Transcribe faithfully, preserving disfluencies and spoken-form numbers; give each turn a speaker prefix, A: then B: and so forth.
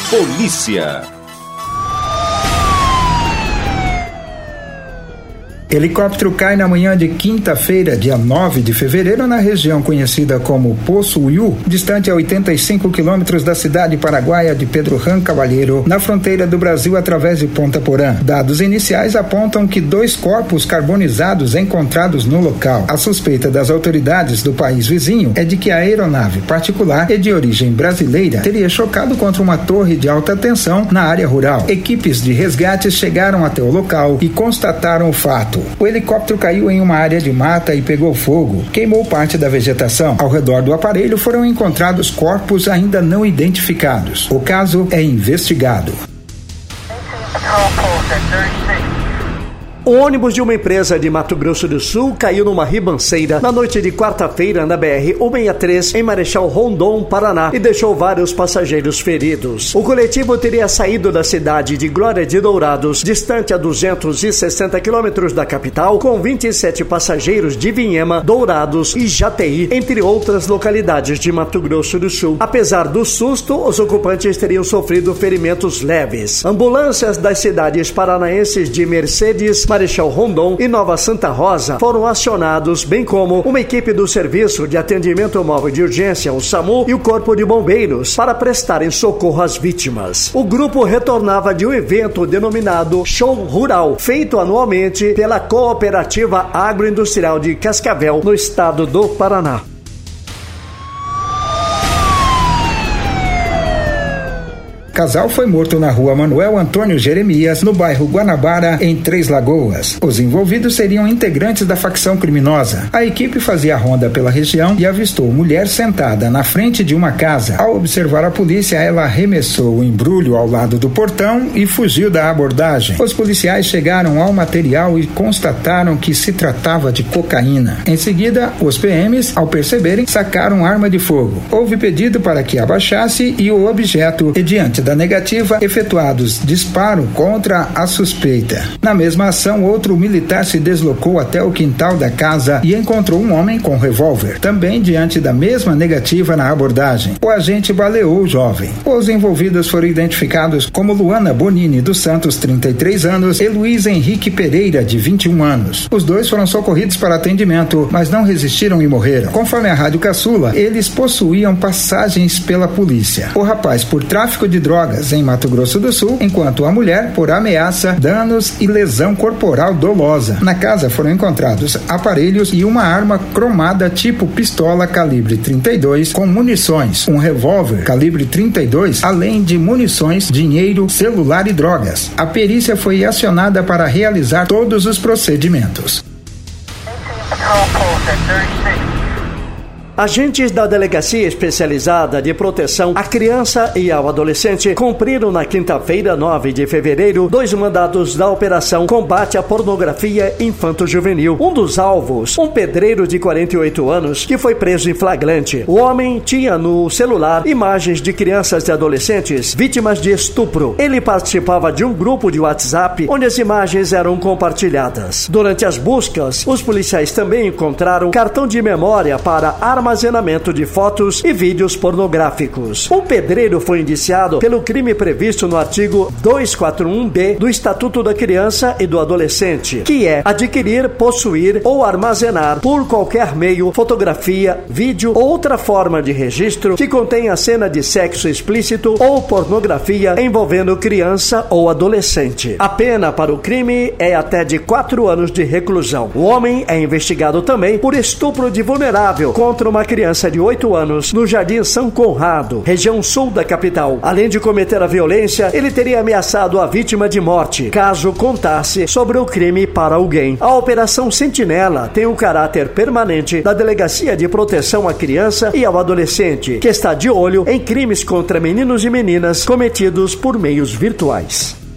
A: Polícia.
B: Helicóptero cai na manhã de quinta-feira, dia nove de fevereiro, na região conhecida como Poço Uiú, distante a oitenta e cinco quilômetros da cidade paraguaia de Pedro Jan Cavalheiro, na fronteira do Brasil através de Ponta Porã. Dados iniciais apontam que dois corpos carbonizados encontrados no local. A suspeita das autoridades do país vizinho é de que a aeronave particular e de origem brasileira teria chocado contra uma torre de alta tensão na área rural. Equipes de resgate chegaram até o local e constataram o fato. O helicóptero caiu em uma área de mata e pegou fogo, queimou parte da vegetação. Ao redor do aparelho foram encontrados corpos ainda não identificados. O caso é investigado.
C: O ônibus de uma empresa de Mato Grosso do Sul caiu numa ribanceira na noite de quarta-feira na B R cento e sessenta e três em Marechal Rondon, Paraná, e deixou vários passageiros feridos. O coletivo teria saído da cidade de Glória de Dourados, distante a duzentos e sessenta quilômetros da capital, com vinte e sete passageiros de Vinhema, Dourados e Jataí, entre outras localidades de Mato Grosso do Sul. Apesar do susto, os ocupantes teriam sofrido ferimentos leves. Ambulâncias das cidades paranaenses de Mercedes, Marechal Rondon e Nova Santa Rosa foram acionados, bem como uma equipe do Serviço de Atendimento Móvel de Urgência, o SAMU, e o Corpo de Bombeiros, para prestarem socorro às vítimas. O grupo retornava de um evento denominado Show Rural, feito anualmente pela Cooperativa Agroindustrial de Cascavel, no estado do Paraná.
B: Casal foi morto na rua Manuel Antônio Jeremias, no bairro Guanabara, em Três Lagoas. Os envolvidos seriam integrantes da facção criminosa. A equipe fazia ronda pela região e avistou mulher sentada na frente de uma casa. Ao observar a polícia, ela arremessou o embrulho ao lado do portão e fugiu da abordagem. Os policiais chegaram ao material e constataram que se tratava de cocaína. Em seguida, os P Ms, ao perceberem, sacaram arma de fogo. Houve pedido para que abaixasse e o objeto, e diante da Da negativa, efetuados disparo contra a suspeita. Na mesma ação, outro militar se deslocou até o quintal da casa e encontrou um homem com revólver. Também diante da mesma negativa na abordagem, o agente baleou o jovem. Os envolvidos foram identificados como Luana Bonini dos Santos, trinta e três anos, e Luiz Henrique Pereira, de vinte e um anos. Os dois foram socorridos para atendimento, mas não resistiram e morreram. Conforme a Rádio Caçula, eles possuíam passagens pela polícia. O rapaz, por tráfico de drogas em Mato Grosso do Sul, enquanto a mulher por ameaça, danos e lesão corporal dolosa. Na casa foram encontrados aparelhos e uma arma cromada tipo pistola calibre trinta e dois com munições, um revólver calibre trinta e dois, além de munições, dinheiro, celular e drogas. A perícia foi acionada para realizar todos os procedimentos.
C: Agentes da Delegacia Especializada de Proteção à Criança e ao Adolescente cumpriram na quinta-feira, nove de fevereiro, dois mandados da Operação Combate à Pornografia Infanto-Juvenil. Um dos alvos, um pedreiro de quarenta e oito anos, que foi preso em flagrante. O homem tinha no celular imagens de crianças e adolescentes vítimas de estupro. Ele participava de um grupo de WhatsApp onde as imagens eram compartilhadas. Durante as buscas, os policiais também encontraram cartão de memória para arma armazenamento de fotos e vídeos pornográficos. O pedreiro foi indiciado pelo crime previsto no artigo duzentos e quarenta e um B do Estatuto da Criança e do Adolescente, que é adquirir, possuir ou armazenar por qualquer meio, fotografia, vídeo ou outra forma de registro que contenha cena de sexo explícito ou pornografia envolvendo criança ou adolescente. A pena para o crime é até de quatro anos de reclusão. O homem é investigado também por estupro de vulnerável contra uma criança de oito anos no Jardim São Conrado, região sul da capital. Além de cometer a violência, ele teria ameaçado a vítima de morte, caso contasse sobre o crime para alguém. A Operação Sentinela tem um caráter permanente da Delegacia de Proteção à Criança e ao Adolescente, que está de olho em crimes contra meninos e meninas cometidos por meios virtuais.